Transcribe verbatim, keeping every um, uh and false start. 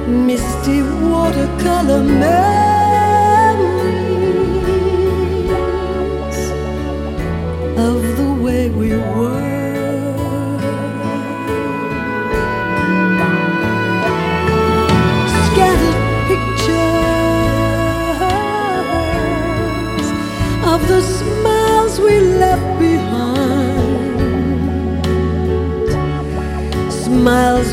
misty watercolor memories of the way we were. Scattered pictures of the smiles we left behind, smiles